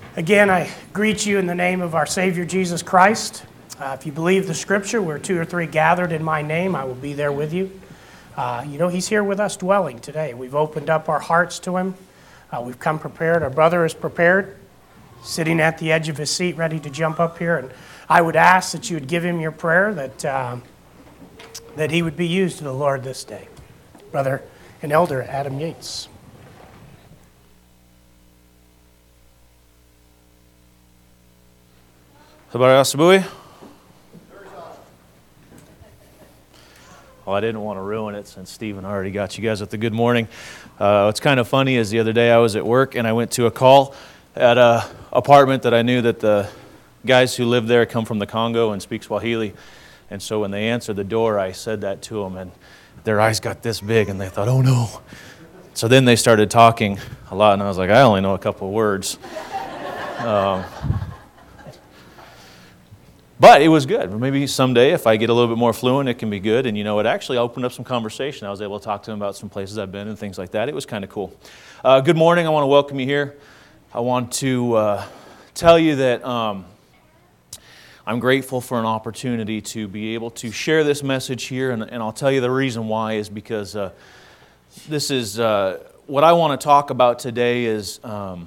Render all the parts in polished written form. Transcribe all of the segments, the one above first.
Again, I greet you in the name of our Savior Jesus Christ. If you believe the Scripture, where two or three gathered in my name, I will be there with you. He's here with us dwelling today. We've opened up our hearts to Him. We've come prepared. Our brother is prepared, sitting at the edge of his seat, ready to jump up here. And I would ask that you would give him your prayer, that he would be used to the Lord this day. Brother and Elder Adam Yates. Sabar Asabui. Well, I didn't want to ruin it since Stephen already got you guys with the good morning. What's kind of funny is the other day I was at work and I went to a call at an apartment that I knew that the guys who live there come from the Congo and speak Swahili. And so when they answered the door, I said that to them, and their eyes got this big and they thought, oh no. So then they started talking a lot, and I was like, I only know a couple of words. But it was good. Maybe someday, if I get a little bit more fluent, it can be good. And it actually opened up some conversation. I was able to talk to them about some places I've been and things like that. It was kind of cool. Good morning. I want to welcome you here. I want to tell you that I'm grateful for an opportunity to be able to share this message here. And I'll tell you the reason why is because this is what I want to talk about today is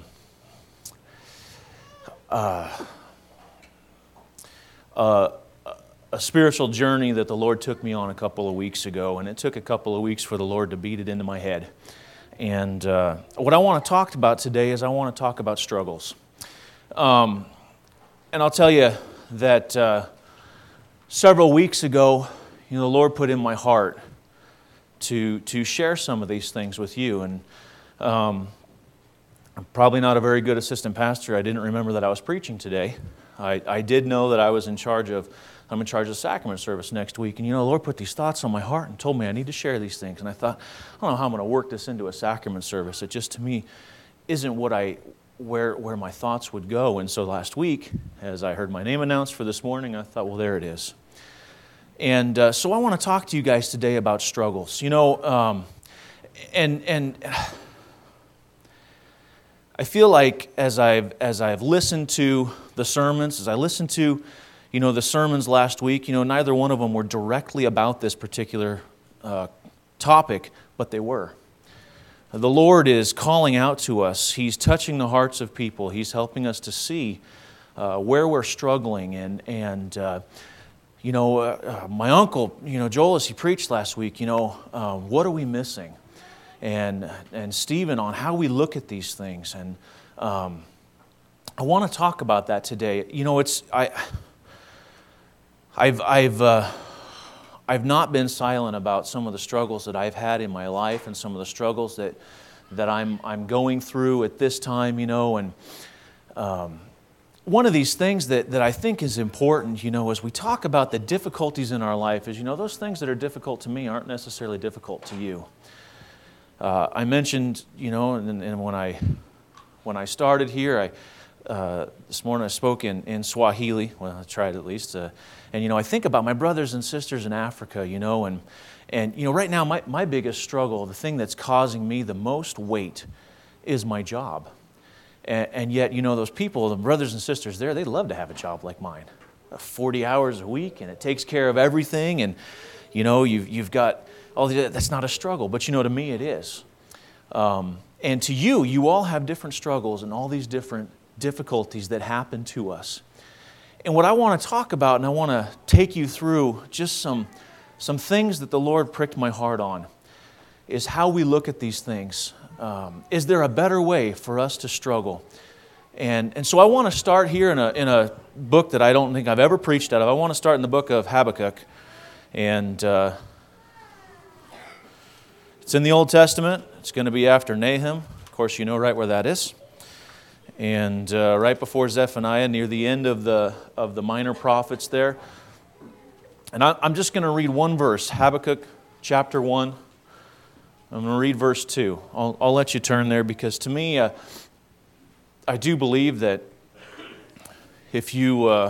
a spiritual journey that the Lord took me on a couple of weeks ago, and it took a couple of weeks for the Lord to beat it into my head. And what I want to talk about today is I want to talk about struggles. And I'll tell you that several weeks ago, the Lord put in my heart to share some of these things with you. And I'm probably not a very good assistant pastor. I didn't remember that I was preaching today. I did know that I'm in charge of sacrament service next week. And the Lord put these thoughts on my heart and told me I need to share these things. And I thought, I don't know how I'm going to work this into a sacrament service. It just, to me, isn't where my thoughts would go. And so last week, as I heard my name announced for this morning, I thought, well, there it is. And so I want to talk to you guys today about struggles. And I feel like as I've listened to the sermons, as I listened to, the sermons last week, neither one of them were directly about this particular topic, but they were. The Lord is calling out to us. He's touching the hearts of people. He's helping us to see where we're struggling. And my uncle, Joel, as he preached last week, what are we missing? And Stephen on how we look at these things. And I want to talk about that today. I've not been silent about some of the struggles that I've had in my life and some of the struggles that I'm going through at this time, and one of these things that I think is important, as we talk about the difficulties in our life, is, those things that are difficult to me aren't necessarily difficult to you. I mentioned, and when I started here, this morning I spoke in Swahili. Well, I tried at least. And I think about my brothers and sisters in Africa, and right now my biggest struggle, the thing that's causing me the most weight, is my job. And yet, those people, the brothers and sisters there, they love to have a job like mine, 40 hours a week, and it takes care of everything. And you've got all that's not a struggle, but to me it is. And to you all have different struggles and all these different difficulties that happen to us. And what I want to talk about, and I want to take you through just some things that the Lord pricked my heart on, is how we look at these things. Is there a better way for us to struggle? And so I want to start here in a book that I don't think I've ever preached out of. I want to start in the book of Habakkuk. And it's in the Old Testament. It's going to be after Nahum. Of course, you know right where that is. And right before Zephaniah, near the end of the minor prophets there. And I'm just going to read one verse, Habakkuk chapter 1. I'm going to read verse 2. I'll let you turn there because to me, I do believe that if you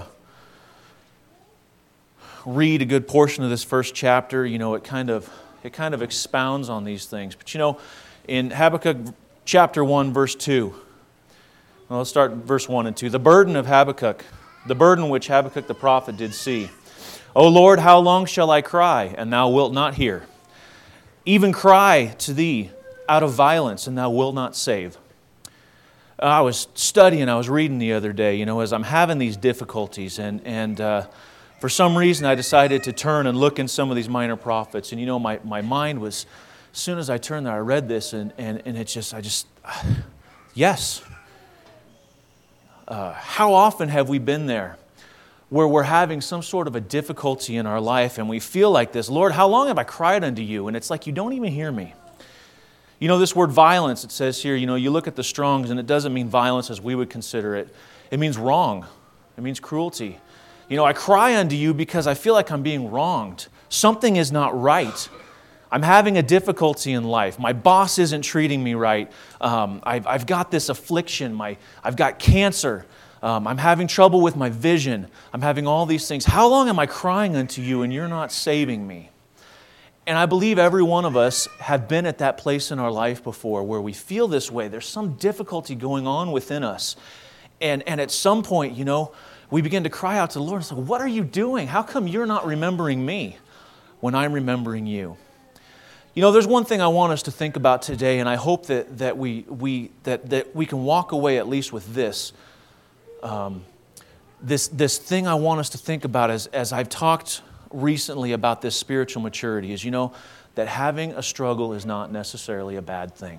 read a good portion of this first chapter, it kind of expounds on these things. But in Habakkuk chapter 1, verse 2, Well, let's start verse 1 and 2. The burden of Habakkuk, the burden which Habakkuk the prophet did see. O Lord, how long shall I cry, and thou wilt not hear? Even cry to thee out of violence, and thou wilt not save. I was studying, I was reading the other day, as I'm having these difficulties, and for some reason I decided to turn and look in some of these minor prophets, and my mind was, as soon as I turned there, I read this, and yes. How often have we been there where we're having some sort of a difficulty in our life and we feel like this, Lord, how long have I cried unto you? And it's like you don't even hear me. This word violence, it says here, you look at the Strong's and it doesn't mean violence as we would consider it. It means wrong. It means cruelty. I cry unto you because I feel like I'm being wronged. Something is not right. I'm having a difficulty in life. My boss isn't treating me right. I've got this affliction. I've got cancer. I'm having trouble with my vision. I'm having all these things. How long am I crying unto you and you're not saving me? And I believe every one of us have been at that place in our life before where we feel this way. There's some difficulty going on within us. And at some point, we begin to cry out to the Lord and say, what are you doing? How come you're not remembering me when I'm remembering you? There's one thing I want us to think about today, and I hope that we can walk away at least with this. This thing I want us to think about as I've talked recently about this spiritual maturity is, that having a struggle is not necessarily a bad thing.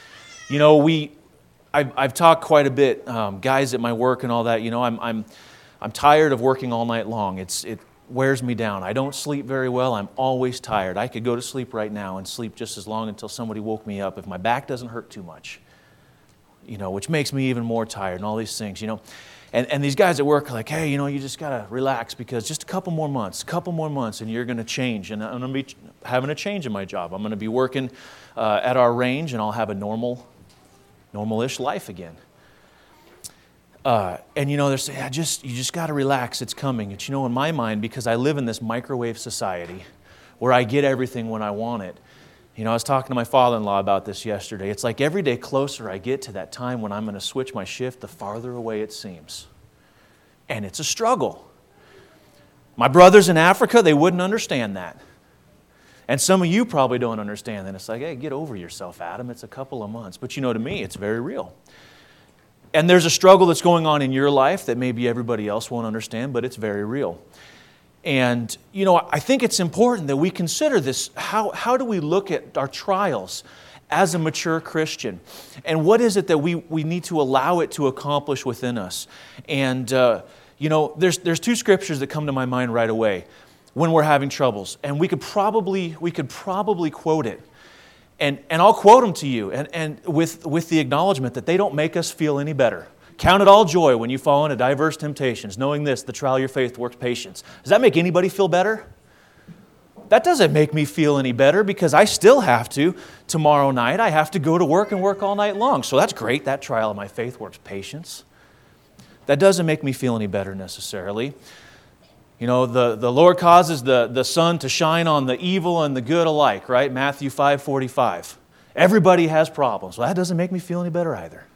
I've talked quite a bit, guys at my work and all that. I'm tired of working all night long. It wears me down. I don't sleep very well. I'm always tired. I could go to sleep right now and sleep just as long until somebody woke me up if my back doesn't hurt too much, which makes me even more tired and all these things, And these guys at work are like, hey, you just got to relax because just a couple more months, and you're going to change. And I'm going to be having a change in my job. I'm going to be working at our range, and I'll have a normal-ish life again. They're saying, you just got to relax, it's coming. It's, in my mind, because I live in this microwave society where I get everything when I want it. I was talking to my father-in-law about this yesterday. It's like every day closer I get to that time when I'm going to switch my shift, the farther away it seems. And it's a struggle. My brothers in Africa, they wouldn't understand that. And some of you probably don't understand that. It's like, hey, get over yourself, Adam. It's a couple of months. But to me, it's very real. And there's a struggle that's going on in your life that maybe everybody else won't understand, but it's very real. And, I think it's important that we consider this. How do we look at our trials as a mature Christian? And what is it that we need to allow it to accomplish within us? And, there's two scriptures that come to my mind right away when we're having troubles. And we could probably quote it. And I'll quote them to you, and with the acknowledgement that they don't make us feel any better. Count it all joy when you fall into diverse temptations, knowing this, the trial of your faith works patience. Does that make anybody feel better? That doesn't make me feel any better because I still have to. Tomorrow night, I have to go to work and work all night long. So that's great. That trial of my faith works patience. That doesn't make me feel any better necessarily. The Lord causes the sun to shine on the evil and the good alike, right? Matthew 5:45. Everybody has problems. Well, that doesn't make me feel any better either.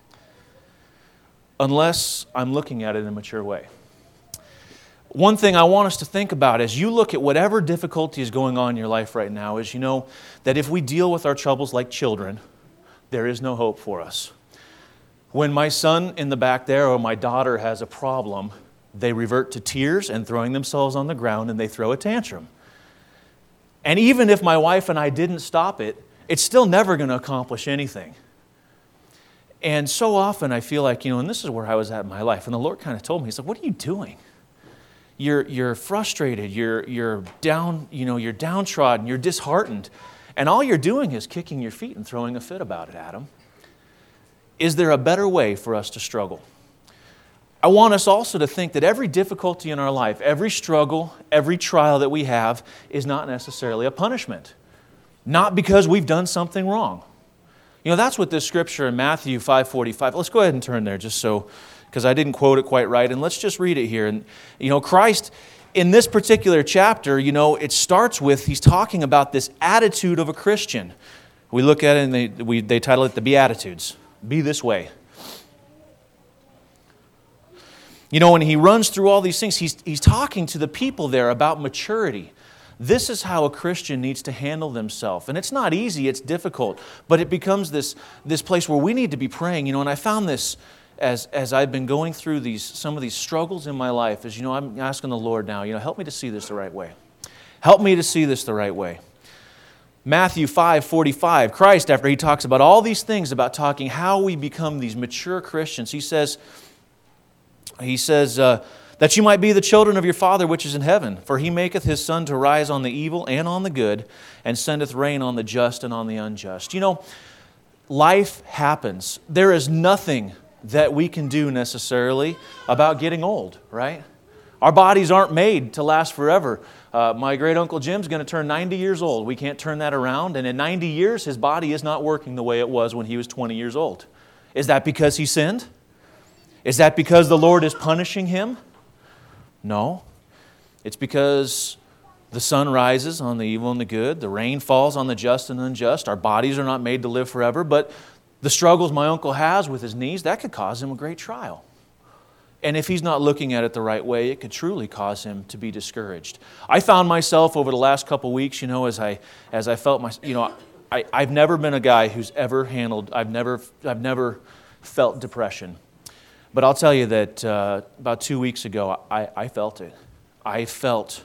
Unless I'm looking at it in a mature way. One thing I want us to think about as you look at whatever difficulty is going on in your life right now is that if we deal with our troubles like children, there is no hope for us. When my son in the back there or my daughter has a problem, they revert to tears and throwing themselves on the ground and they throw a tantrum. And even if my wife and I didn't stop it, it's still never going to accomplish anything. And so often I feel like, and this is where I was at in my life, and the Lord kind of told me, He's like, what are you doing? You're frustrated, you're down, you're downtrodden, you're disheartened, and all you're doing is kicking your feet and throwing a fit about it, Adam. Is there a better way for us to struggle? I want us also to think that every difficulty in our life, every struggle, every trial that we have is not necessarily a punishment. Not because we've done something wrong. That's what this scripture in Matthew 5:45, let's go ahead and turn there because I didn't quote it quite right, and let's just read it here. And, Christ, in this particular chapter, it starts with, he's talking about this attitude of a Christian. We look at it and they title it the Beatitudes. Be this way. You know, when he runs through all these things, he's talking to the people there about maturity. This is how a Christian needs to handle themselves. And it's not easy, it's difficult, but it becomes this place where we need to be praying. You know, and I found this as I've been going through some of these struggles in my life, is, you know, I'm asking the Lord now, you know, help me to see this the right way. Help me to see this the right way. Matthew 5:45, Christ, after he talks about all these things, about talking how we become these mature Christians, he says, that you might be the children of your Father which is in heaven. For he maketh his sun to rise on the evil and on the good, and sendeth rain on the just and on the unjust. You know, life happens. There is nothing that we can do necessarily about getting old, right? Our bodies aren't made to last forever. My great-uncle Jim's going to turn 90 years old. We can't turn that around. And in 90 years, his body is not working the way it was when he was 20 years old. Is that because he sinned? Is that because the Lord is punishing him? No. It's because the sun rises on the evil and the good. The rain falls on the just and unjust. Our bodies are not made to live forever. But the struggles my uncle has with his knees, that could cause him a great trial. And if he's not looking at it the right way, it could truly cause him to be discouraged. I found myself over the last couple weeks, you know, as I felt I've never been a guy who's ever handled, I've never felt depression. But I'll tell you that about 2 weeks ago, I felt it. I felt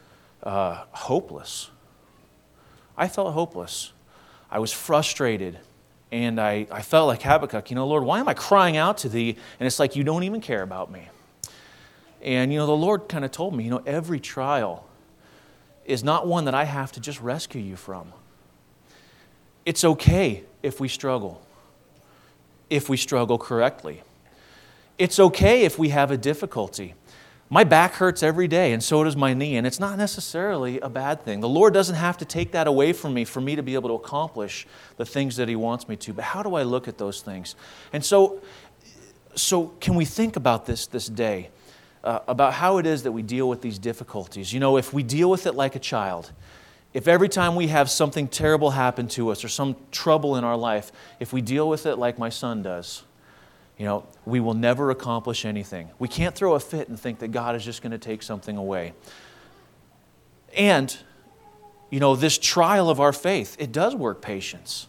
hopeless. I felt hopeless. I was frustrated. And I felt like Habakkuk, you know, Lord, why am I crying out to Thee? And it's like you don't even care about me. And, you know, the Lord kind of told me, you know, every trial is not one that I have to just rescue you from. It's okay if we struggle correctly. It's okay if we have a difficulty. My back hurts every day, and so does my knee, and it's not necessarily a bad thing. The Lord doesn't have to take that away from me for me to be able to accomplish the things that He wants me to. But how do I look at those things? And so can we think about this day, about how it is that we deal with these difficulties? You know, if we deal with it like a child, if every time we have something terrible happen to us or some trouble in our life, if we deal with it like my son does, you know, we will never accomplish anything. We can't throw a fit and think that God is just going to take something away. And, you know, this trial of our faith, it does work patience.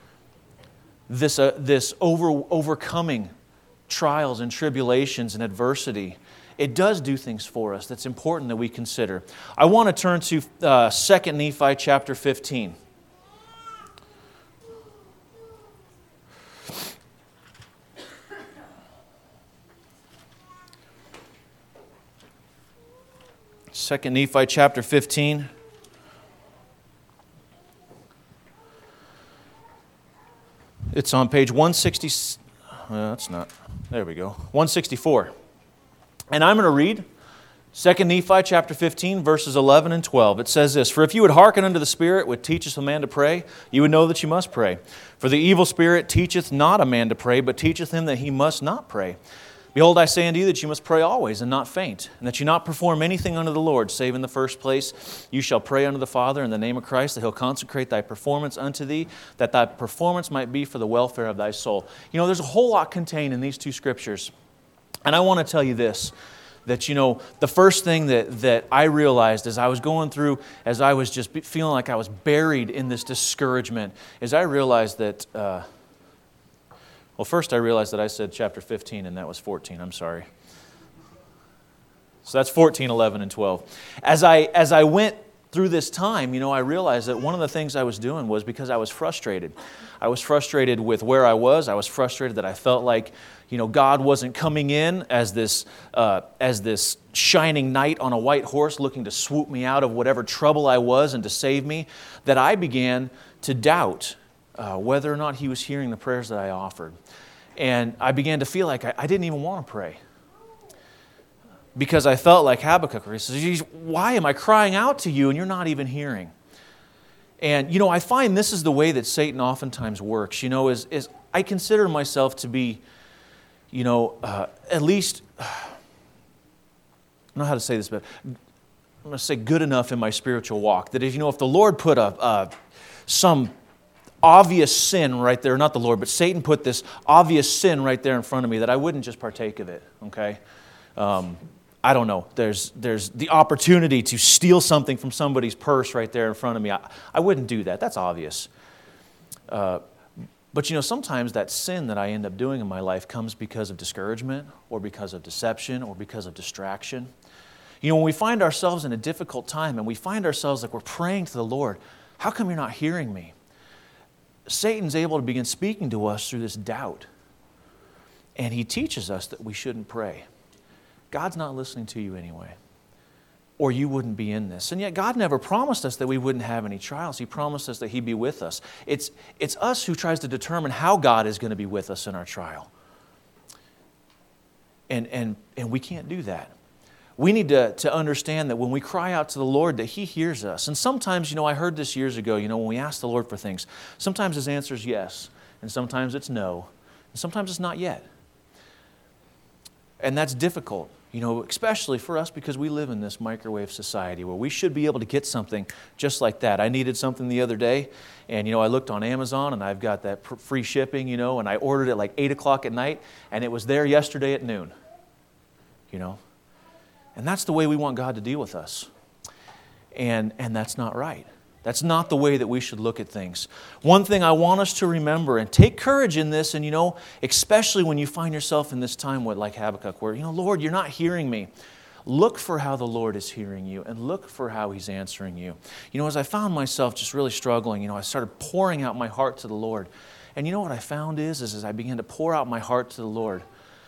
This overcoming trials and tribulations and adversity, it does do things for us that's important that we consider. I want to turn to 2 Nephi chapter 15. Second Nephi chapter 15. It's on page 160. That's not. There we go. 164. And I'm going to read 2 Nephi chapter 15, verses 11 and 12. It says this, "For if you would hearken unto the Spirit which teacheth a man to pray, you would know that you must pray. For the evil spirit teacheth not a man to pray, but teacheth him that he must not pray. Behold, I say unto you that you must pray always and not faint, and that you not perform anything unto the Lord, save in the first place you shall pray unto the Father in the name of Christ, that He'll consecrate thy performance unto thee, that thy performance might be for the welfare of thy soul." You know, there's a whole lot contained in these two scriptures. And I want to tell you this, that, you know, the first thing that I realized as I was going through, as I was just feeling like I was buried in this discouragement, is I realized that... Well, first I realized that I said chapter 15 and that was 14. I'm sorry. So that's 14, 11, and 12. As I went through this time, you know, I realized that one of the things I was doing was because I was frustrated. I was frustrated with where I was. I was frustrated that I felt like, you know, God wasn't coming in as this shining knight on a white horse looking to swoop me out of whatever trouble I was and to save me, that I began to doubt whether or not He was hearing the prayers that I offered. And I began to feel like I didn't even want to pray. Because I felt like Habakkuk, where he says, "Why am I crying out to you and you're not even hearing?" And, you know, I find this is the way that Satan oftentimes works. You know, is I consider myself to be, you know, at least, I don't know how to say this, but I'm going to say good enough in my spiritual walk. That is, you know, if the Lord put some obvious sin right there, not the Lord, but Satan put this obvious sin right there in front of me, that I wouldn't just partake of it, okay? I don't know, there's the opportunity to steal something from somebody's purse right there in front of me. I wouldn't do that. That's obvious. But sometimes that sin that I end up doing in my life comes because of discouragement or because of deception or because of distraction. When we find ourselves in a difficult time and we find ourselves like we're praying to the Lord, how come you're not hearing me? Satan's able to begin speaking to us through this doubt. And he teaches us that we shouldn't pray. God's not listening to you anyway, or you wouldn't be in this. And yet God never promised us that we wouldn't have any trials. He promised us that He'd be with us. It's us who tries to determine how God is going to be with us in our trial. And we can't do that. We need to understand that when we cry out to the Lord, that He hears us. And sometimes, I heard this years ago, when we ask the Lord for things, sometimes His answer is yes, and sometimes it's no, and sometimes it's not yet. And that's difficult, especially for us because we live in this microwave society where we should be able to get something just like that. I needed something the other day, and I looked on Amazon, and I've got that free shipping, and I ordered it like 8 o'clock at night, and it was there yesterday at noon. And that's the way we want God to deal with us. And that's not right. That's not the way that we should look at things. One thing I want us to remember, and take courage in this, and especially when you find yourself in this time like Habakkuk, where, Lord, you're not hearing me. Look for how the Lord is hearing you, and look for how He's answering you. As I found myself just really struggling, I started pouring out my heart to the Lord. And what I found is as I began to pour out my heart to the Lord,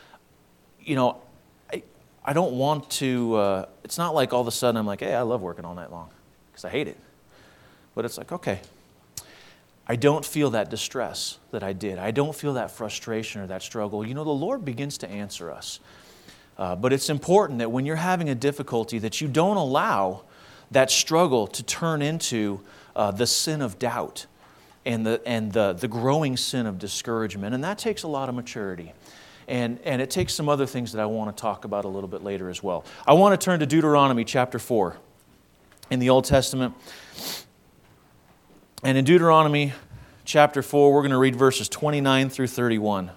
I don't want to, it's not like all of a sudden I'm like, hey, I love working all night long, because I hate it. But it's like, okay, I don't feel that distress that I did. I don't feel that frustration or that struggle. The Lord begins to answer us. But it's important that when you're having a difficulty that you don't allow that struggle to turn into the sin of doubt and the growing sin of discouragement. And that takes a lot of maturity. And it takes some other things that I want to talk about a little bit later as well. I want to turn to Deuteronomy chapter 4 in the Old Testament. And in Deuteronomy chapter 4, we're going to read verses 29 through 31.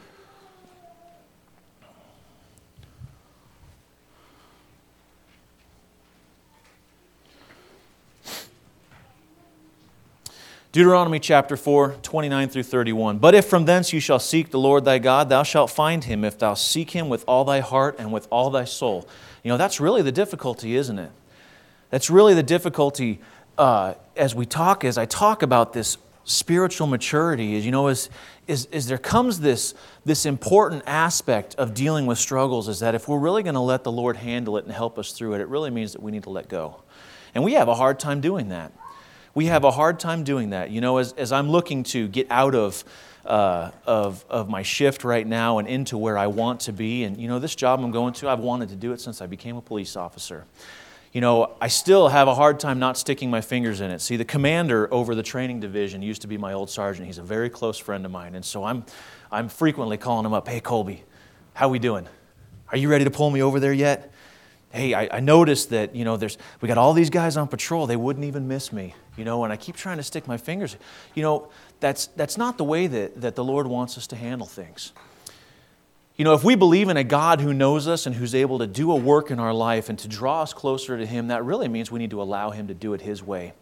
Deuteronomy chapter 4, 29 through 31. But if from thence you shall seek the Lord thy God, thou shalt find Him, if thou seek Him with all thy heart and with all thy soul. That's really the difficulty, isn't it? That's really the difficulty as I talk about this spiritual maturity, is there comes this important aspect of dealing with struggles, is that if we're really going to let the Lord handle it and help us through it, it really means that we need to let go. And we have a hard time doing that. We have a hard time doing that. As I'm looking to get out of my shift right now and into where I want to be, and this job I'm going to, I've wanted to do it since I became a police officer. I still have a hard time not sticking my fingers in it. See, the commander over the training division used to be my old sergeant. He's a very close friend of mine, and so I'm frequently calling him up. Hey, Colby, how we doing? Are you ready to pull me over there yet? Hey, I noticed that we got all these guys on patrol. They wouldn't even miss me, and I keep trying to stick my fingers. That's not the way that the Lord wants us to handle things. If we believe in a God who knows us and who's able to do a work in our life and to draw us closer to Him, that really means we need to allow Him to do it His way.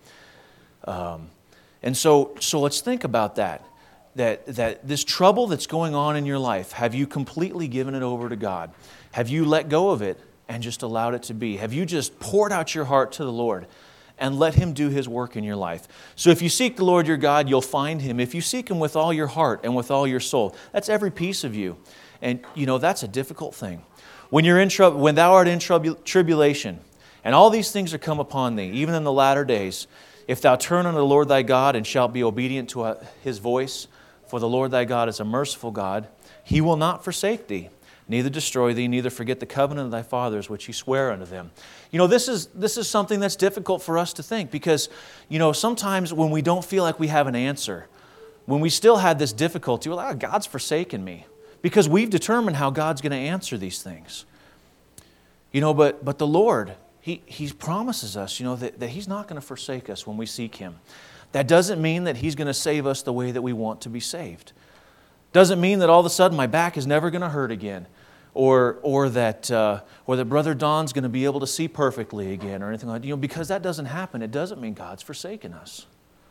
And so let's think about that this trouble that's going on in your life, have you completely given it over to God? Have you let go of it and just allowed it to be? Have you just poured out your heart to the Lord and let Him do His work in your life? So if you seek the Lord your God, you'll find Him. If you seek Him with all your heart and with all your soul, that's every piece of you. And that's a difficult thing. When you're in trouble, when thou art in tribulation, and all these things are come upon thee, even in the latter days, if thou turn unto the Lord thy God and shalt be obedient to His voice, for the Lord thy God is a merciful God, He will not forsake thee, neither destroy thee, neither forget the covenant of thy fathers which He sware unto them. This is something that's difficult for us to think, because sometimes when we don't feel like we have an answer, when we still have this difficulty, well, God's forsaken me. Because we've determined how God's going to answer these things. But the Lord, He promises us, that He's not going to forsake us when we seek Him. That doesn't mean that He's going to save us the way that we want to be saved. Doesn't mean that all of a sudden my back is never going to hurt again. or that Brother Don's going to be able to see perfectly again or anything like that. Because that doesn't happen, it doesn't mean God's forsaken us.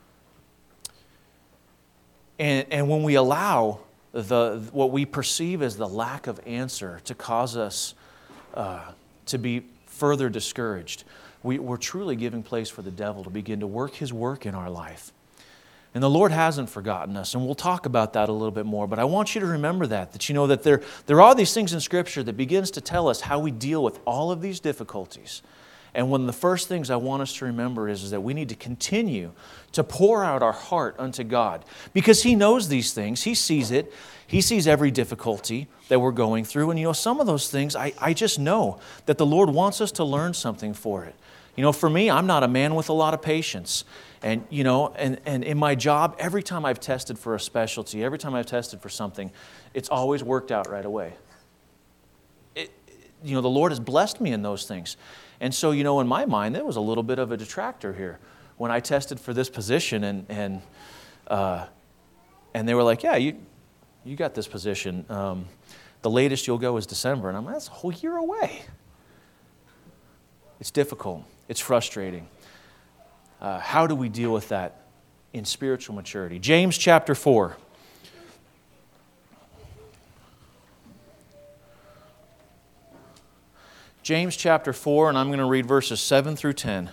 And when we allow what we perceive as the lack of answer to cause us to be further discouraged, we're truly giving place for the devil to begin to work his work in our life. And the Lord hasn't forgotten us, and we'll talk about that a little bit more. But I want you to remember that you know that there are these things in Scripture that begins to tell us how we deal with all of these difficulties. And one of the first things I want us to remember is that we need to continue to pour out our heart unto God. Because He knows these things. He sees it. He sees every difficulty that we're going through. And some of those things, I just know that the Lord wants us to learn something for it. For me, I'm not a man with a lot of patience. And in my job, every time I've tested for a specialty, every time I've tested for something, it's always worked out right away. The Lord has blessed me in those things. And so, in my mind, there was a little bit of a detractor here. When I tested for this position and they were like, yeah, you got this position. The latest you'll go is December. And I'm like, that's a whole year away. It's difficult. It's frustrating. How do we deal with that in spiritual maturity? James chapter 4. James chapter 4, and I'm going to read verses 7 through 10.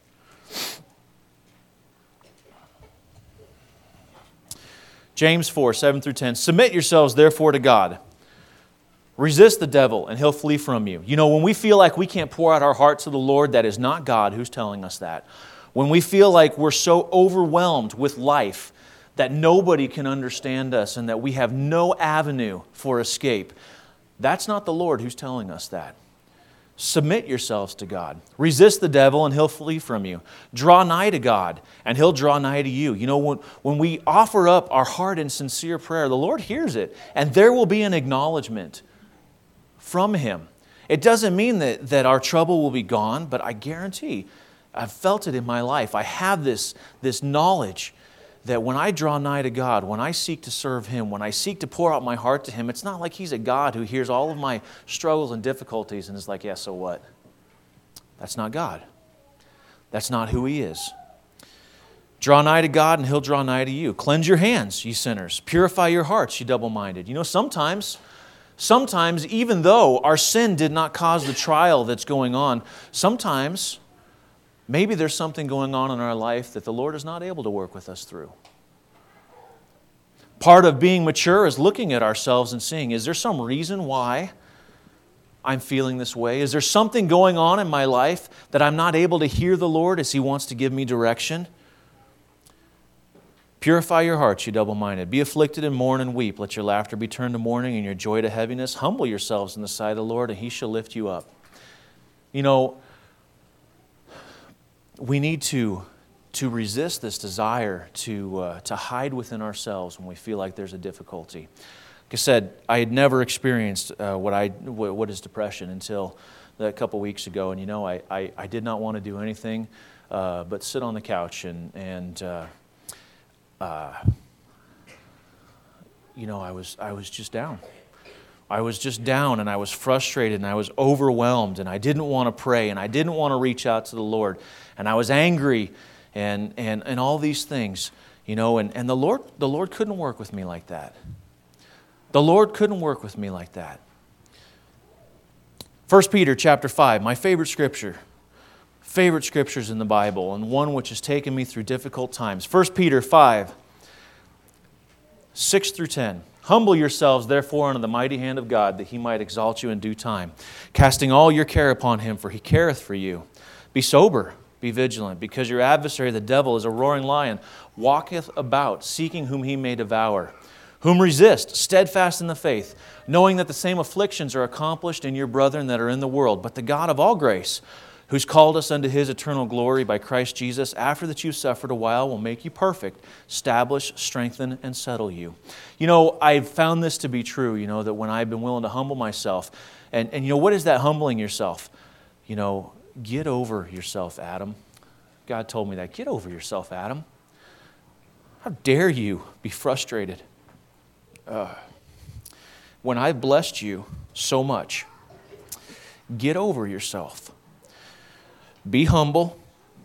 James 4, 7 through 10. Submit yourselves therefore to God. Resist the devil, and he'll flee from you. When we feel like we can't pour out our heart to the Lord, that is not God who's telling us that. When we feel like we're so overwhelmed with life that nobody can understand us and that we have no avenue for escape, that's not the Lord who's telling us that. Submit yourselves to God. Resist the devil, and he'll flee from you. Draw nigh to God, and he'll draw nigh to you. When we offer up our heart in sincere prayer, the Lord hears it, and there will be an acknowledgement from Him. It doesn't mean that our trouble will be gone, but I guarantee, I've felt it in my life. I have this knowledge that when I draw nigh to God, when I seek to serve Him, when I seek to pour out my heart to Him, it's not like He's a God who hears all of my struggles and difficulties and is like, yeah, so what? That's not God. That's not who He is. Draw nigh to God, and He'll draw nigh to you. Cleanse your hands, ye sinners. Purify your hearts, ye double-minded. Sometimes, even though our sin did not cause the trial that's going on, sometimes maybe there's something going on in our life that the Lord is not able to work with us through. Part of being mature is looking at ourselves and seeing, is there some reason why I'm feeling this way? Is there something going on in my life that I'm not able to hear the Lord as He wants to give me direction? Purify your hearts, you double-minded. Be afflicted and mourn and weep. Let your laughter be turned to mourning and your joy to heaviness. Humble yourselves in the sight of the Lord, and He shall lift you up. We need to resist this desire to hide within ourselves when we feel like there's a difficulty. Like I said, I had never experienced what is depression until a couple weeks ago, and I did not want to do anything but sit on the couch and I was just down. I was just down, and I was frustrated, and I was overwhelmed, and I didn't want to pray, and I didn't want to reach out to the Lord, and I was angry, and all these things, and the Lord couldn't work with me like that. The Lord couldn't work with me like that. 1 Peter chapter 5, my favorite scriptures in the Bible, and one which has taken me through difficult times. 1 Peter 5, 6 through 10. Humble yourselves, therefore, under the mighty hand of God, that He might exalt you in due time, casting all your care upon Him, for He careth for you. Be sober, be vigilant, because your adversary, the devil, is a roaring lion, walketh about, seeking whom he may devour. Whom resist, steadfast in the faith, knowing that the same afflictions are accomplished in your brethren that are in the world. But the God of all grace, who's called us unto His eternal glory by Christ Jesus, after that you've suffered a while, will make you perfect, establish, strengthen, and settle you. I've found this to be true, that when I've been willing to humble myself, and what is that humbling yourself? Get over yourself, Adam. God told me that. Get over yourself, Adam. How dare you be frustrated? When I blessed you so much. Get over yourself. Be humble.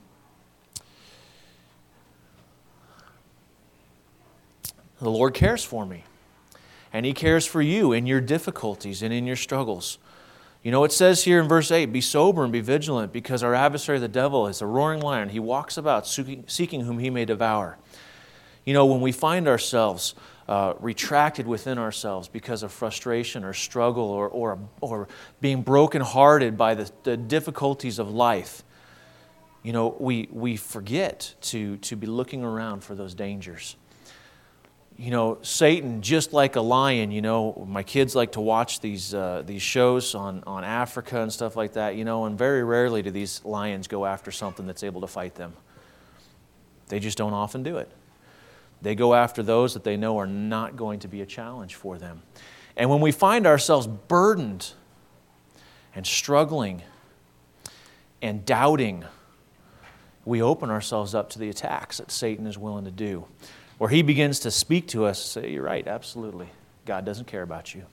The Lord cares for me. And He cares for you in your difficulties and in your struggles. You know, it says here in verse 8, be sober and be vigilant, because our adversary the devil is a roaring lion. He walks about seeking whom he may devour. You know, when we find ourselves retracted within ourselves because of frustration or struggle or being brokenhearted by the difficulties of life, you know, we forget to be looking around for those dangers. You know, Satan, just like a lion, you know, my kids like to watch these shows on Africa and stuff like that, you know, and very rarely do these lions go after something that's able to fight them. They just don't often do it. They go after those that they know are not going to be a challenge for them. And when we find ourselves burdened and struggling and doubting, we open ourselves up to the attacks that Satan is willing to do, where he begins to speak to us and say, you're right, absolutely. God doesn't care about you.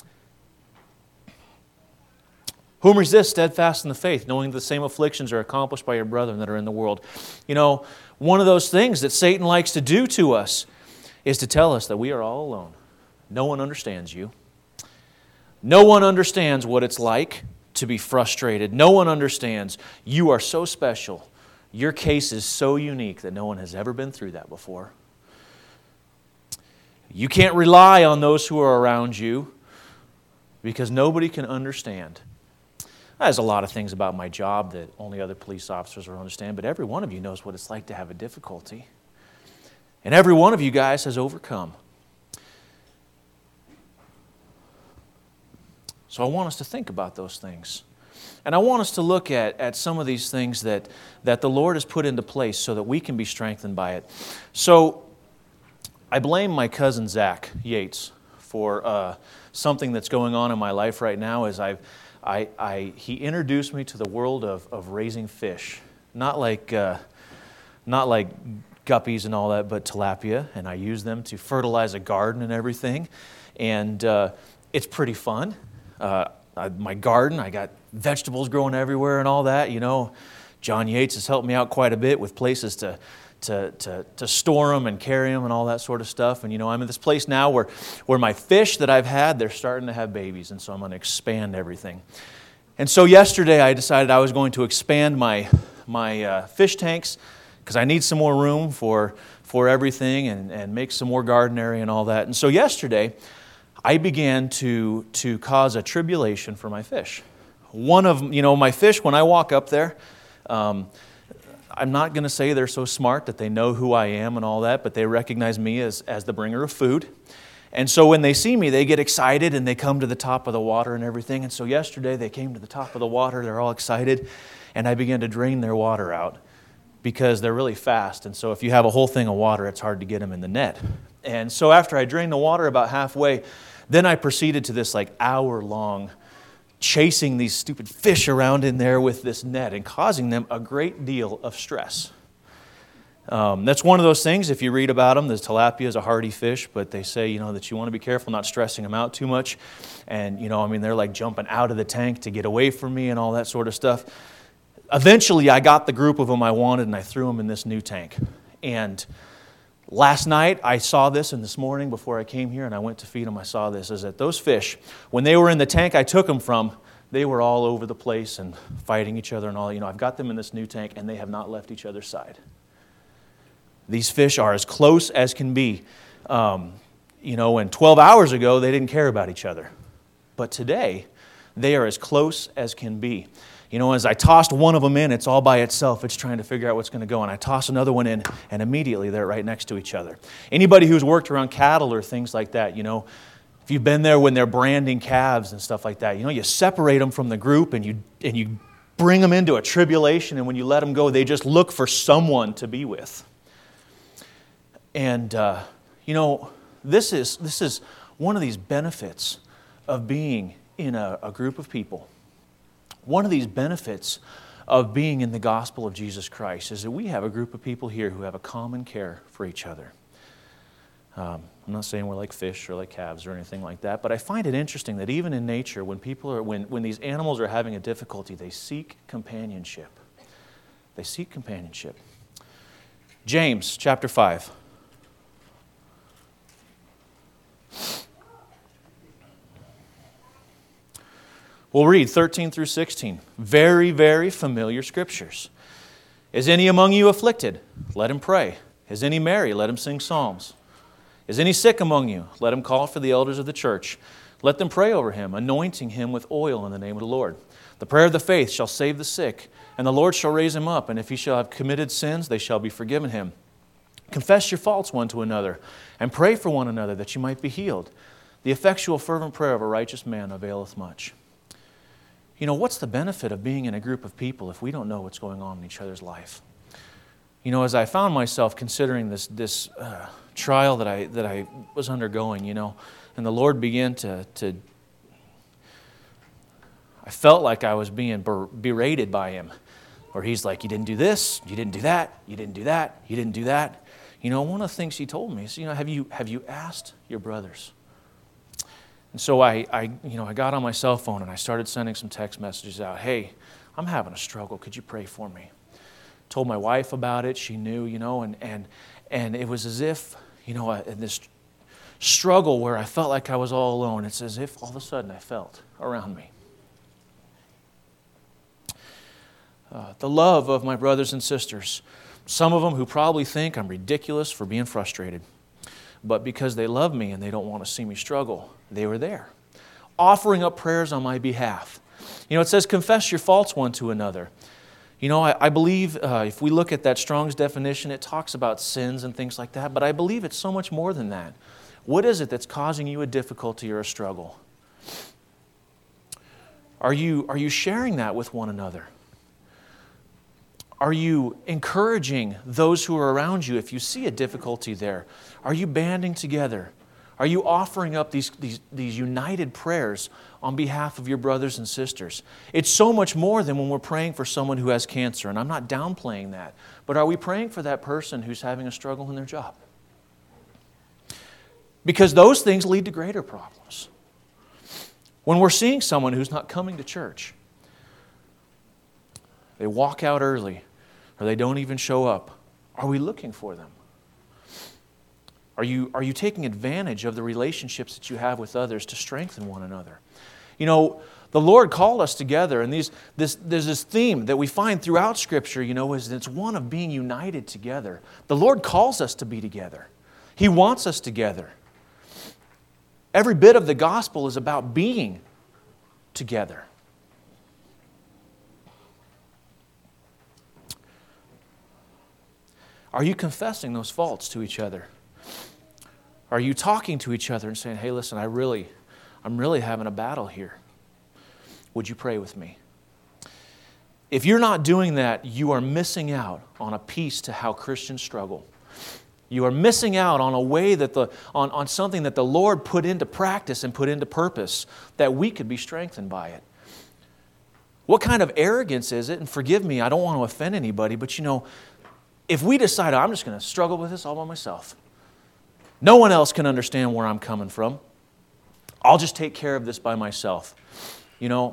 Whom resist steadfast in the faith, knowing the same afflictions are accomplished by your brethren that are in the world. You know, one of those things that Satan likes to do to us is to tell us that we are all alone. No one understands you. No one understands what it's like to be frustrated. No one understands. You are so special. Your case is so unique that no one has ever been through that before. You can't rely on those who are around you because nobody can understand. There's a lot of things about my job that only other police officers will understand, but every one of you knows what it's like to have a difficulty. And every one of you guys has overcome. So I want us to think about those things. And I want us to look at some of these things that the Lord has put into place so that we can be strengthened by it. So I blame my cousin Zach Yates for something that's going on in my life right now. As he introduced me to the world of raising fish, not like guppies and all that, but tilapia, and I use them to fertilize a garden and everything, and it's pretty fun. My garden, I got vegetables growing everywhere and all that. You know, John Yates has helped me out quite a bit with places to store them and carry them and all that sort of stuff. And you know, I'm in this place now where my fish that I've had, they're starting to have babies, and so I'm going to expand everything. And so yesterday I decided I was going to expand my fish tanks because I need some more room for everything and make some more garden area and all that. And so yesterday I began to cause a tribulation for my fish. One of, you know, my fish, when I walk up there, I'm not going to say they're so smart that they know who I am and all that, but they recognize me as the bringer of food. And so when they see me, they get excited and they come to the top of the water and everything. And so yesterday they came to the top of the water, they're all excited, and I began to drain their water out because they're really fast. And so if you have a whole thing of water, it's hard to get them in the net. And so after I drained the water about halfway, then I proceeded to this like hour-long chasing these stupid fish around in there with this net and causing them a great deal of stress. That's one of those things, if you read about them, the tilapia is a hardy fish, but they say, you know, that you want to be careful not stressing them out too much. And, you know, I mean, they're like jumping out of the tank to get away from me and all that sort of stuff. Eventually, I got the group of them I wanted, and I threw them in this new tank. And last night, I saw this, and this morning before I came here and I went to feed them, I saw this, is that those fish, when they were in the tank I took them from, they were all over the place and fighting each other and all. You know, I've got them in this new tank, and they have not left each other's side. These fish are as close as can be. You know, and 12 hours ago, they didn't care about each other. But today, they are as close as can be. You know, as I tossed one of them in, it's all by itself. It's trying to figure out what's going to go. And I toss another one in, and immediately they're right next to each other. Anybody who's worked around cattle or things like that, you know, if you've been there when they're branding calves and stuff like that, you know, you separate them from the group and you bring them into a tribulation, and when you let them go, they just look for someone to be with. And, you know, this is one of these benefits of being in a group of people. One of these benefits of being in the gospel of Jesus Christ is that we have a group of people here who have a common care for each other. I'm not saying we're like fish or like calves or anything like that, but I find it interesting that even in nature, when these animals are having a difficulty, they seek companionship. They seek companionship. James chapter 5. We'll read 13 through 16. Very, very familiar scriptures. Is any among you afflicted? Let him pray. Is any merry? Let him sing psalms. Is any sick among you? Let him call for the elders of the church. Let them pray over him, anointing him with oil in the name of the Lord. The prayer of the faith shall save the sick, and the Lord shall raise him up, and if he shall have committed sins, they shall be forgiven him. Confess your faults one to another, and pray for one another that you might be healed. The effectual fervent prayer of a righteous man availeth much. You know, what's the benefit of being in a group of people if we don't know what's going on in each other's life? You know, as I found myself considering this trial that I was undergoing, you know, and the Lord began to I felt like I was being berated by Him. Or He's like, you didn't do this, you didn't do that, you didn't do that, you didn't do that. You know, one of the things He told me is, you know, have you asked your brothers? And so I got on my cell phone and I started sending some text messages out. Hey, I'm having a struggle. Could you pray for me? Told my wife about it. She knew, you know, and it was as if, you know, in this struggle where I felt like I was all alone. It's as if all of a sudden I felt around me the love of my brothers and sisters. Some of them who probably think I'm ridiculous for being frustrated. But because they love me and they don't want to see me struggle, they were there, offering up prayers on my behalf. You know, it says, confess your faults one to another. You know, I believe if we look at that Strong's definition, it talks about sins and things like that, but I believe it's so much more than that. What is it that's causing you a difficulty or a struggle? Are you sharing that with one another? Are you encouraging those who are around you if you see a difficulty there? Are you banding together? Are you offering up these united prayers on behalf of your brothers and sisters? It's so much more than when we're praying for someone who has cancer, and I'm not downplaying that. But are we praying for that person who's having a struggle in their job? Because those things lead to greater problems. When we're seeing someone who's not coming to church, they walk out early, or they don't even show up, are we looking for them? Are you taking advantage of the relationships that you have with others to strengthen one another? You know, the Lord called us together, and there's this theme that we find throughout Scripture, you know, is it's one of being united together. The Lord calls us to be together. He wants us together. Every bit of the gospel is about being together. Are you confessing those faults to each other? Are you talking to each other and saying, hey, listen, I'm really having a battle here. Would you pray with me? If you're not doing that, you are missing out on a piece to how Christians struggle. You are missing out on a way that on something that the Lord put into practice and put into purpose that we could be strengthened by it. What kind of arrogance is it? And forgive me, I don't want to offend anybody, but you know, if we decide I'm just going to struggle with this all by myself, no one else can understand where I'm coming from. I'll just take care of this by myself. You know,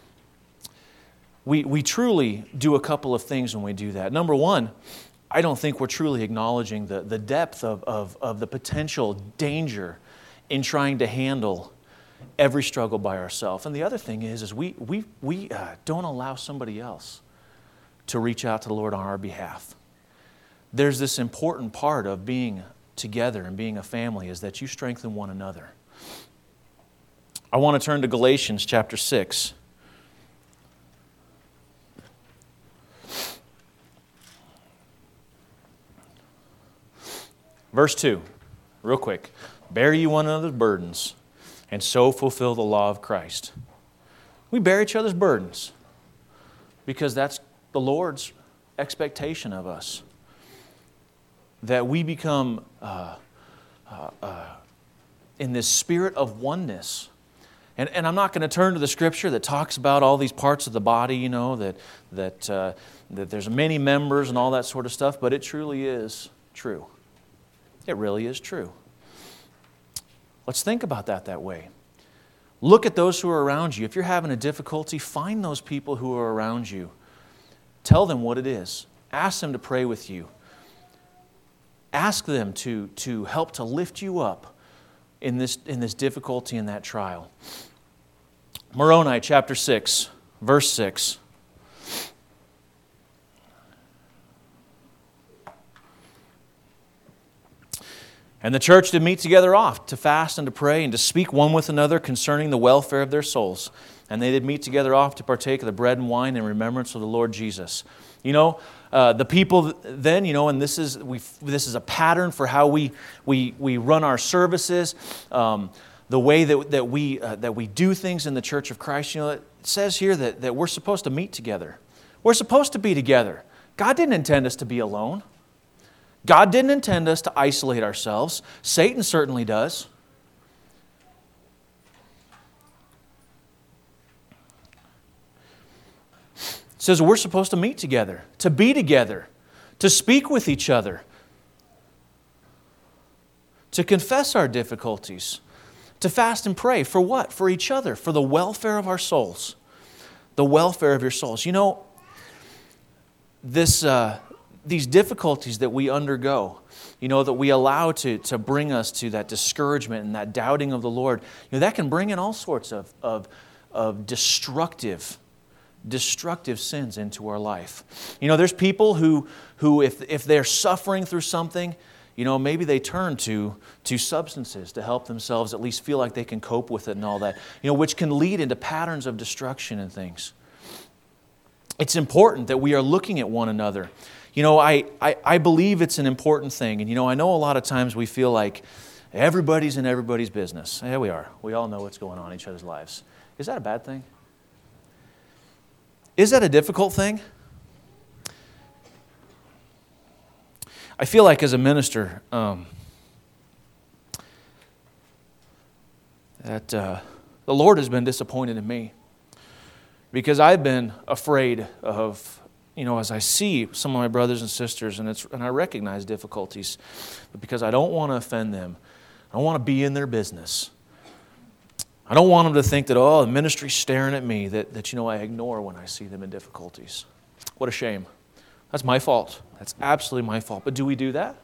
we truly do a couple of things when we do that. Number one, I don't think we're truly acknowledging the depth of the potential danger in trying to handle every struggle by ourselves. And the other thing is we don't allow somebody else to reach out to the Lord on our behalf. There's this important part of being together and being a family is that you strengthen one another. I want to turn to Galatians chapter 6. Verse 2, real quick. Bear ye one another's burdens, and so fulfill the law of Christ. We bear each other's burdens because that's the Lord's expectation of us. That we become in this spirit of oneness. And I'm not going to turn to the Scripture that talks about all these parts of the body, you know, that there's many members and all that sort of stuff, but it truly is true. It really is true. Let's think about that way. Look at those who are around you. If you're having a difficulty, find those people who are around you. Tell them what it is. Ask them to pray with you. Ask them to help to lift you up in this difficulty, in that trial. Moroni chapter 6, verse 6. And the church did meet together oft to fast and to pray and to speak one with another concerning the welfare of their souls. And they did meet together oft to partake of the bread and wine in remembrance of the Lord Jesus. You know, the people then, you know, and this is a pattern for how we run our services, the way that we do things in the Church of Christ. You know, it says here that we're supposed to meet together. We're supposed to be together. God didn't intend us to be alone. God didn't intend us to isolate ourselves. Satan certainly does. It says we're supposed to meet together, to be together, to speak with each other, to confess our difficulties, to fast and pray. For what? For each other, for the welfare of our souls. The welfare of your souls. You know, these difficulties that we undergo, you know, that we allow to bring us to that discouragement and that doubting of the Lord, you know, that can bring in all sorts of destructive sins into our life. You know, there's people who if they're suffering through something, you know, maybe they turn to substances to help themselves at least feel like they can cope with it and all that, you know, which can lead into patterns of destruction and things. It's important that we are looking at one another. You know, I believe it's an important thing. And, you know, I know a lot of times we feel like everybody's in everybody's business. Here we are. We all know what's going on in each other's lives. Is that a bad thing? Is that a difficult thing? I feel like as a minister that the Lord has been disappointed in me because I've been afraid of, you know, as I see some of my brothers and sisters, and I recognize difficulties, but because I don't want to offend them, I don't want to be in their business. I don't want them to think that, oh, the ministry's staring at me, that you know, I ignore when I see them in difficulties. What a shame. That's my fault. That's absolutely my fault. But do we do that?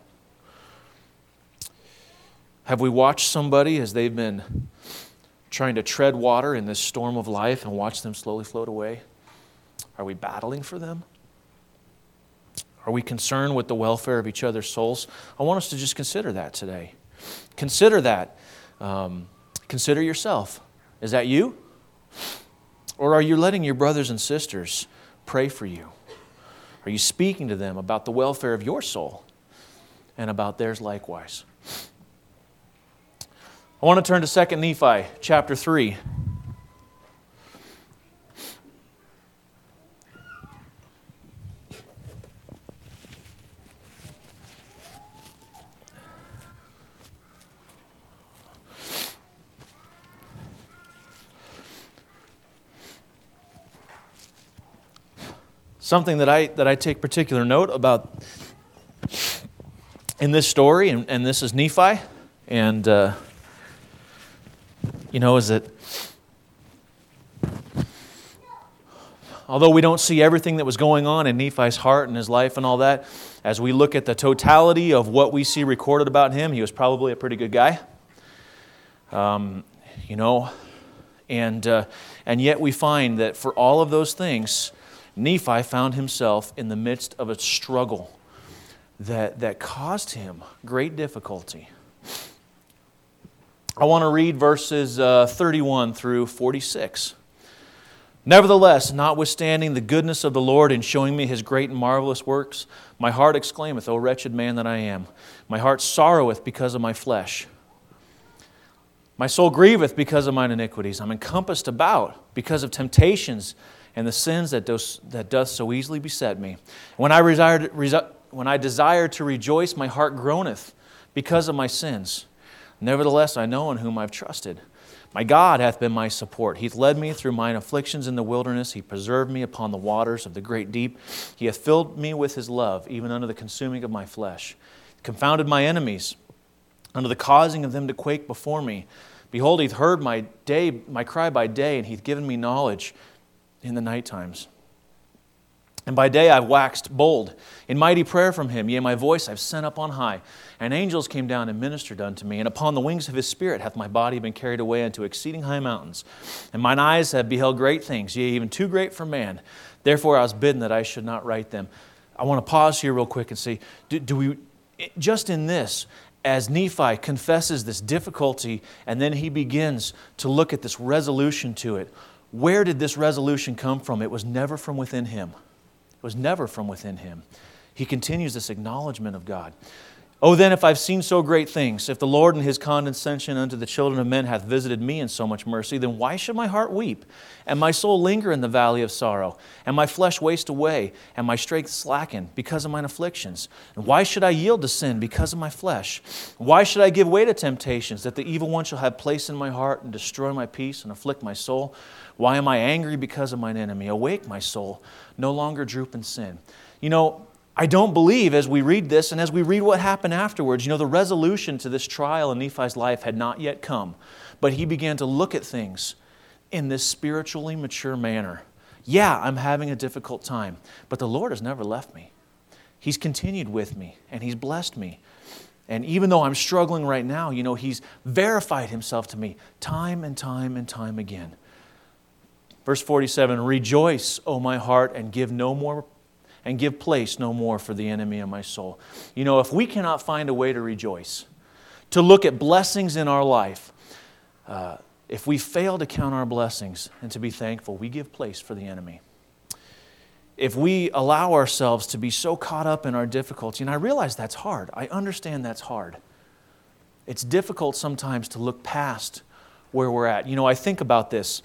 Have we watched somebody as they've been trying to tread water in this storm of life and watch them slowly float away? Are we battling for them? Are we concerned with the welfare of each other's souls? I want us to just consider that today. Consider that. Consider yourself. Is that you? Or are you letting your brothers and sisters pray for you? Are you speaking to them about the welfare of your soul and about theirs likewise? I want to turn to 2 Nephi chapter 3. Something that I take particular note about in this story, and this is Nephi, and you know, is that although we don't see everything that was going on in Nephi's heart and his life and all that, as we look at the totality of what we see recorded about him, he was probably a pretty good guy. You know, and yet we find that for all of those things, Nephi found himself in the midst of a struggle that caused him great difficulty. I want to read verses 31 through 46. Nevertheless, notwithstanding the goodness of the Lord in showing me His great and marvelous works, my heart exclaimeth, O wretched man that I am. My heart sorroweth because of my flesh. My soul grieveth because of mine iniquities. I'm encompassed about because of temptations and the sins that doth so easily beset me. When I desire to rejoice, my heart groaneth because of my sins. Nevertheless, I know in whom I've trusted. My God hath been my support. He hath led me through mine afflictions in the wilderness. He preserved me upon the waters of the great deep. He hath filled me with His love, even unto the consuming of my flesh. Confounded my enemies. under the causing of them to quake before me. Behold, he hath heard my cry by day, and he hath given me knowledge in the night times. And by day I've waxed bold in mighty prayer from him. Yea, my voice I've sent up on high. And angels came down and ministered unto me. And upon the wings of his Spirit hath my body been carried away unto exceeding high mountains. And mine eyes have beheld great things, yea, even too great for man. Therefore I was bidden that I should not write them. I want to pause here real quick and see, do we, just in this, as Nephi confesses this difficulty, and then he begins to look at this resolution to it, where did this resolution come from? It was never from within him. It was never from within him. He continues this acknowledgement of God. Oh, then, if I've seen so great things, if the Lord in his condescension unto the children of men hath visited me in so much mercy, then why should my heart weep, and my soul linger in the valley of sorrow, and my flesh waste away, and my strength slacken because of mine afflictions? And why should I yield to sin because of my flesh? Why should I give way to temptations, that the evil one shall have place in my heart, and destroy my peace, and afflict my soul? Why am I angry because of mine enemy? Awake, my soul, no longer droop in sin. You know, I don't believe, as we read this and as we read what happened afterwards, the resolution to this trial in Nephi's life had not yet come. But he began to look at things in this spiritually mature manner. Yeah, I'm having a difficult time, but the Lord has never left me. He's continued with me, and He's blessed me. And even though I'm struggling right now, He's verified Himself to me time and time and time again. Verse 47, rejoice, O my heart, and give place no more for the enemy of my soul. If we cannot find a way to rejoice, to look at blessings in our life, if we fail to count our blessings and to be thankful, we give place for the enemy. If we allow ourselves to be so caught up in our difficulty, and I realize that's hard. I understand that's hard. It's difficult sometimes to look past where we're at. I think about this.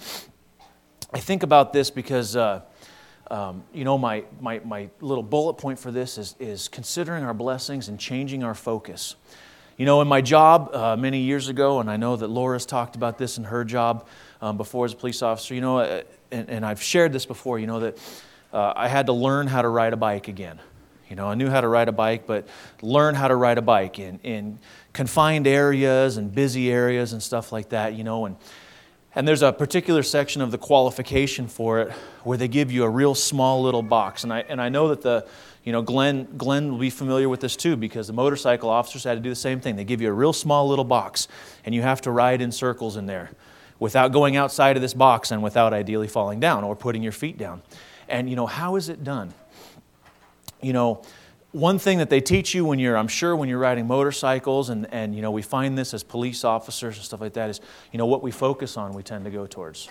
Because my little bullet point for this is considering our blessings and changing our focus. In my job many years ago, and I know that Laura's talked about this in her job before as a police officer, and I've shared this before, that I had to learn how to ride a bike again. I knew how to ride a bike, but learn how to ride a bike in confined areas and busy areas and stuff like that, And there's a particular section of the qualification for it where they give you a real small little box. And I know that Glenn will be familiar with this too, because the motorcycle officers had to do the same thing. They give you a real small little box, and you have to ride in circles in there without going outside of this box and without ideally falling down or putting your feet down. And how is it done? One thing that they teach you when you're riding motorcycles, and we find this as police officers and stuff like that, is, what we focus on, we tend to go towards.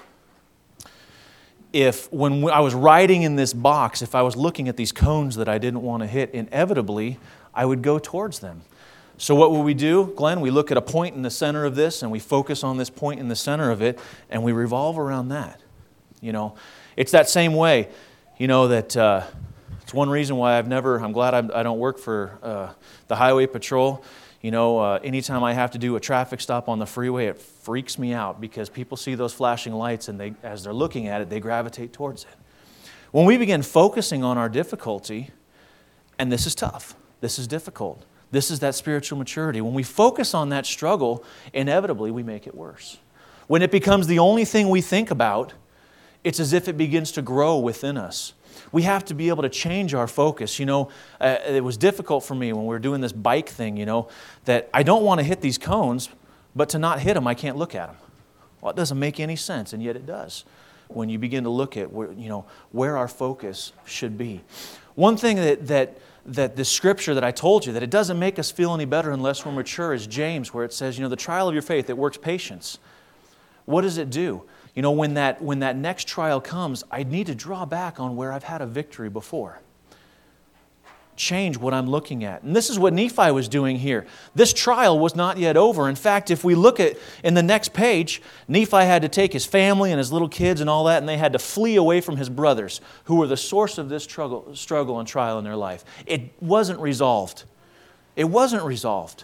When I was riding in this box, if I was looking at these cones that I didn't want to hit, inevitably, I would go towards them. So what will we do, Glenn? We look at a point in the center of this, and we focus on this point in the center of it, and we revolve around that. It's that same way, that... It's one reason why I'm glad I don't work for the highway patrol. Anytime I have to do a traffic stop on the freeway, it freaks me out because people see those flashing lights and as they're looking at it, they gravitate towards it. When we begin focusing on our difficulty, and this is tough, this is difficult, this is that spiritual maturity. When we focus on that struggle, inevitably we make it worse. When it becomes the only thing we think about, it's as if it begins to grow within us. We have to be able to change our focus. It was difficult for me when we were doing this bike thing, that I don't want to hit these cones, but to not hit them, I can't look at them. Well, it doesn't make any sense, and yet it does when you begin to look at where our focus should be. One thing that the scripture that I told you, that it doesn't make us feel any better unless we're mature, is James, where it says, the trial of your faith, it works patience. What does it do? When that next trial comes, I need to draw back on where I've had a victory before. Change what I'm looking at. And this is what Nephi was doing here. This trial was not yet over. In fact, if we look at in the next page, Nephi had to take his family and his little kids and all that, and they had to flee away from his brothers, who were the source of this struggle and trial in their life. It wasn't resolved. It wasn't resolved.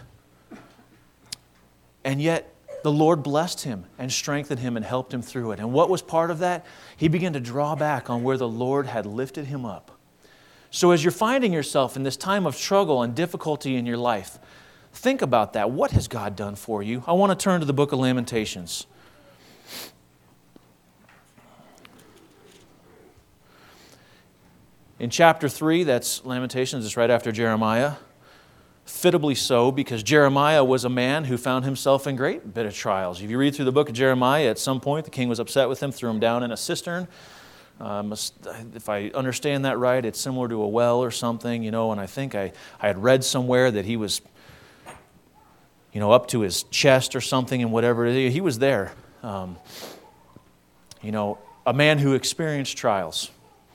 And yet, the Lord blessed him and strengthened him and helped him through it. And what was part of that? He began to draw back on where the Lord had lifted him up. So as you're finding yourself in this time of struggle and difficulty in your life, Think about that. What has God done for you? I want to turn to the book of Lamentations. In chapter 3, that's Lamentations, it's right after Jeremiah. Fittably so, because Jeremiah was a man who found himself in great bit of trials. If you read through the book of Jeremiah, at some point the king was upset with him, threw him down in a cistern. If I understand that right, it's similar to a well or something, and I think I had read somewhere that he was, up to his chest or something, and whatever it is, he was there. A man who experienced trials.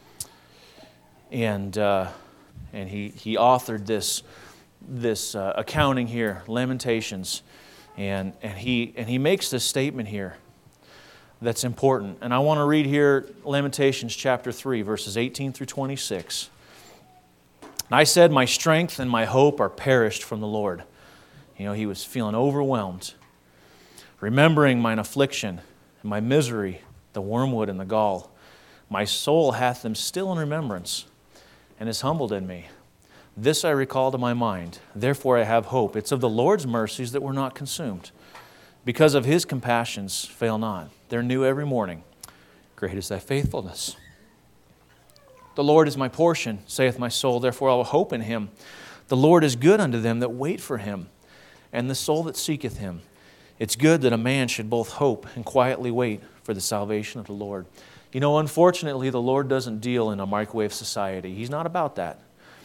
And he authored this accounting here, Lamentations, and he makes this statement here that's important. And I want to read here Lamentations chapter 3, verses 18 through 26. And I said, my strength and my hope are perished from the Lord. He was feeling overwhelmed, remembering mine affliction and my misery, the wormwood and the gall. My soul hath them still in remembrance, and is humbled in me. This I recall to my mind, therefore I have hope. It's of the Lord's mercies that we're not consumed, because of His compassions fail not. They're new every morning. Great is thy faithfulness. The Lord is my portion, saith my soul, therefore I will hope in Him. The Lord is good unto them that wait for Him, and the soul that seeketh Him. It's good that a man should both hope and quietly wait for the salvation of the Lord. Unfortunately, the Lord doesn't deal in a microwave society. He's not about that.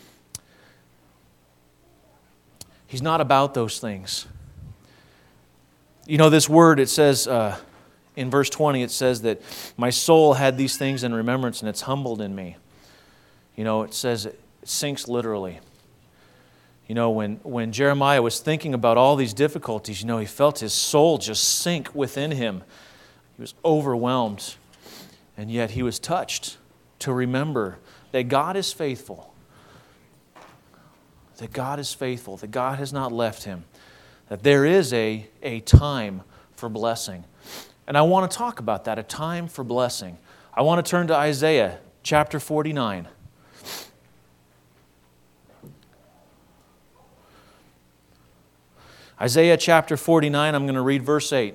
He's not about those things. This word, it says, in verse 20, it says that my soul had these things in remembrance and it's humbled in me. It says it sinks literally. When Jeremiah was thinking about all these difficulties, he felt his soul just sink within him. He was overwhelmed. And yet he was touched to remember that God is faithful. That God is faithful. That God has not left him. That there is a time for blessing. And I want to talk about that, a time for blessing. I want to turn to Isaiah chapter 49. Isaiah chapter 49, I'm going to read verse 8.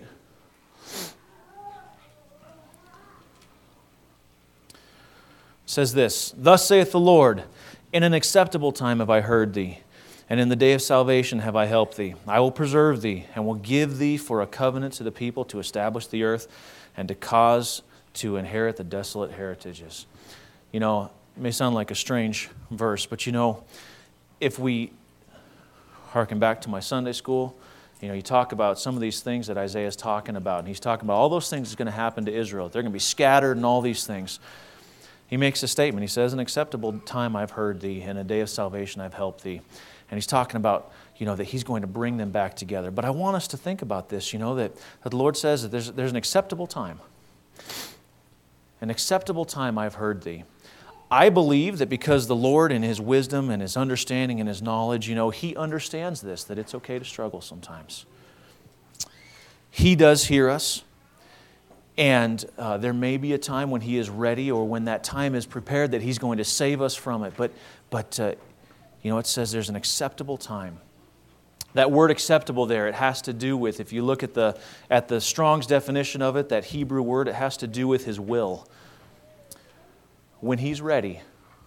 Says this, thus saith the Lord, in an acceptable time have I heard thee, and in the day of salvation have I helped thee. I will preserve thee, and will give thee for a covenant to the people to establish the earth, and to cause to inherit the desolate heritages. It may sound like a strange verse, but if we hearken back to my Sunday school, you talk about some of these things that Isaiah is talking about, and he's talking about all those things that's going to happen to Israel. They're going to be scattered and all these things. He makes a statement. He says, in acceptable time I've heard thee, in a day of salvation I've helped thee. And he's talking about, that he's going to bring them back together. But I want us to think about this, that the Lord says that there's an acceptable time. An acceptable time I've heard thee. I believe that because the Lord in His wisdom and His understanding and His knowledge, He understands this, that it's okay to struggle sometimes. He does hear us. And there may be a time when He is ready or when that time is prepared that He's going to save us from it. But it says there's an acceptable time. That word acceptable there, it has to do with, if you look at the Strong's definition of it, that Hebrew word, it has to do with His will. When He's ready.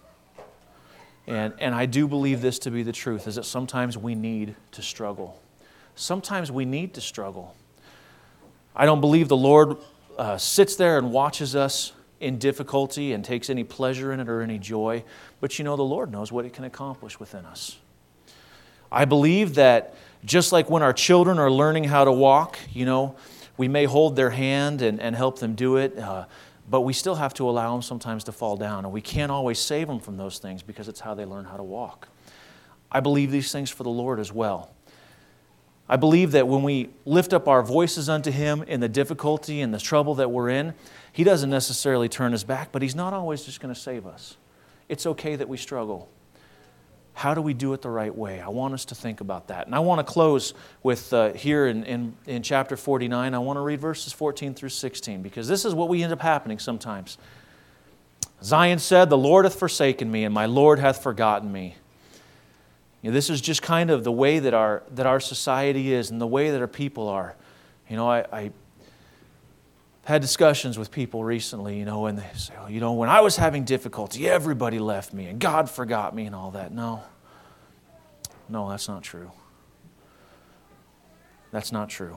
And I do believe this to be the truth, is that sometimes we need to struggle. Sometimes we need to struggle. I don't believe the Lord sits there and watches us in difficulty and takes any pleasure in it or any joy. But the Lord knows what it can accomplish within us. I believe that just like when our children are learning how to walk, we may hold their hand and help them do it, but we still have to allow them sometimes to fall down. And we can't always save them from those things because it's how they learn how to walk. I believe these things for the Lord as well. I believe that when we lift up our voices unto Him in the difficulty and the trouble that we're in, He doesn't necessarily turn His back, but He's not always just going to save us. It's okay that we struggle. How do we do it the right way? I want us to think about that. And I want to close with here in chapter 49, I want to read verses 14 through 16, because this is what we end up happening sometimes. Zion said, the Lord hath forsaken me, and my Lord hath forgotten me. This is just kind of the way that our society is and the way that our people are. I had discussions with people recently, and they say, when I was having difficulty, everybody left me and God forgot me and all that. No, that's not true. That's not true.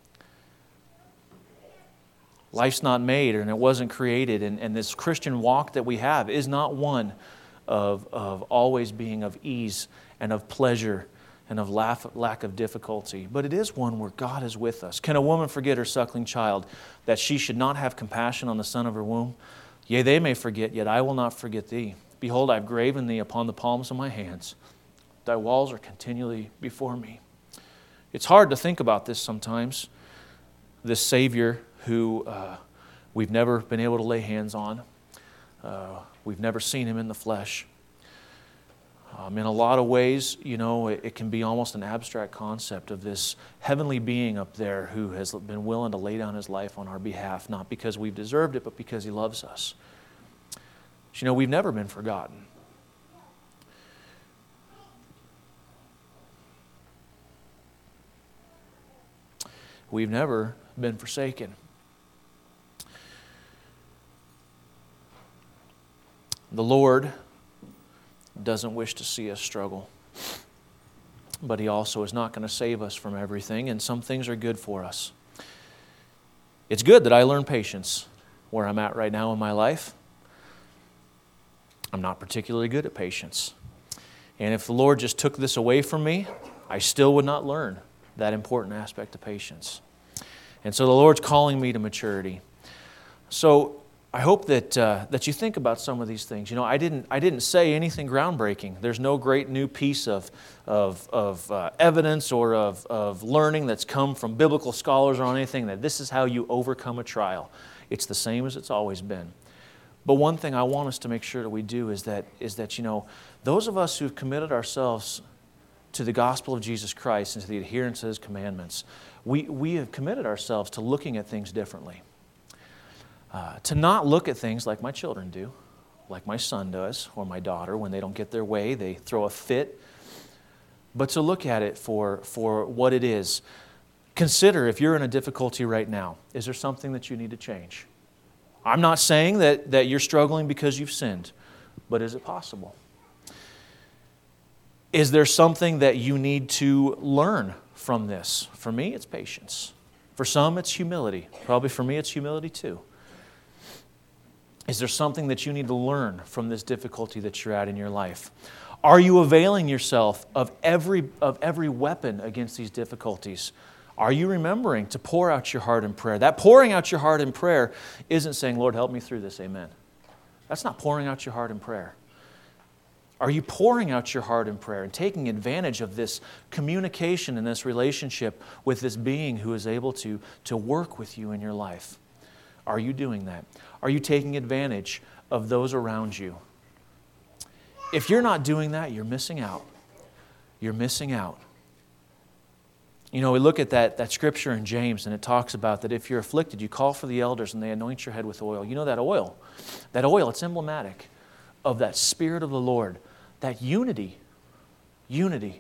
Life's not made and it wasn't created, and this Christian walk that we have is not one of always being of ease and of pleasure and of lack of difficulty, but it is one where God is with us. Can a woman forget her suckling child, that she should not have compassion on the son of her womb? Yea, they may forget, yet I will not forget thee. Behold, I have graven thee upon the palms of my hands. Thy walls are continually before me. It's hard to think about this sometimes, this Savior who we've never been able to lay hands on. We've never seen Him in the flesh. In a lot of ways, it can be almost an abstract concept of this heavenly being up there who has been willing to lay down His life on our behalf, not because we've deserved it, but because He loves us. But, we've never been forgotten. We've never been forsaken. The Lord doesn't wish to see us struggle, but He also is not going to save us from everything, and some things are good for us. It's good that I learn patience where I'm at right now in my life. I'm not particularly good at patience. And if the Lord just took this away from me, I still would not learn that important aspect of patience. And so the Lord's calling me to maturity. So I hope that you think about some of these things. I didn't say anything groundbreaking. There's no great new piece of evidence or of learning that's come from biblical scholars or anything that this is how you overcome a trial. It's the same as it's always been. But one thing I want us to make sure that we do is that those of us who've committed ourselves to the gospel of Jesus Christ and to the adherence to His commandments, we have committed ourselves to looking at things differently. To not look at things like my children do, like my son does, or my daughter. When they don't get their way, they throw a fit. But to look at it for what it is. Consider, if you're in a difficulty right now, is there something that you need to change? I'm not saying that you're struggling because you've sinned, but is it possible? Is there something that you need to learn from this? For me, it's patience. For some, it's humility. Probably for me, it's humility too. Is there something that you need to learn from this difficulty that you're at in your life? Are you availing yourself of every weapon against these difficulties? Are you remembering to pour out your heart in prayer? That pouring out your heart in prayer isn't saying, Lord, help me through this, amen. That's not pouring out your heart in prayer. Are you pouring out your heart in prayer and taking advantage of this communication and this relationship with this being who is able to work with you in your life? Are you doing that? Are you taking advantage of those around you? If you're not doing that, you're missing out. You're missing out. We look at that scripture in James, and it talks about that if you're afflicted, you call for the elders and they anoint your head with oil. That oil, it's emblematic of that Spirit of the Lord, that unity. Unity.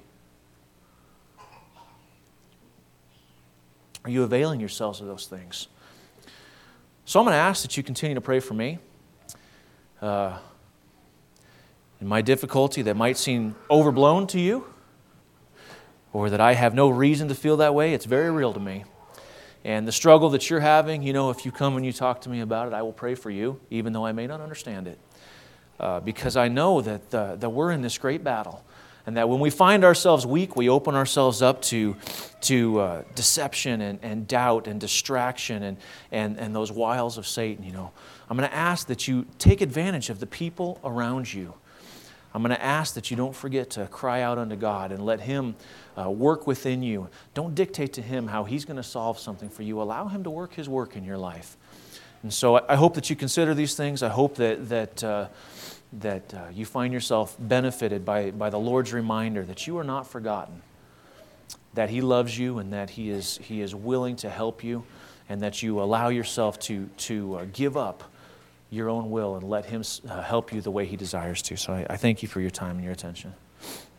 Are you availing yourselves of those things? So I'm going to ask that you continue to pray for me. In my difficulty that might seem overblown to you, or that I have no reason to feel that way, it's very real to me. And the struggle that you're having, if you come and you talk to me about it, I will pray for you, even though I may not understand it. Because I know that we're in this great battle. And that when we find ourselves weak, we open ourselves up to deception and doubt and distraction and those wiles of Satan. I'm going to ask that you take advantage of the people around you. I'm going to ask that you don't forget to cry out unto God and let Him work within you. Don't dictate to Him how He's going to solve something for you. Allow Him to work His work in your life. And so I hope that you consider these things. I hope that you find yourself benefited by the Lord's reminder that you are not forgotten, that He loves you and that He is willing to help you, and that you allow yourself to give up your own will and let Him help you the way He desires to. So I thank you for your time and your attention.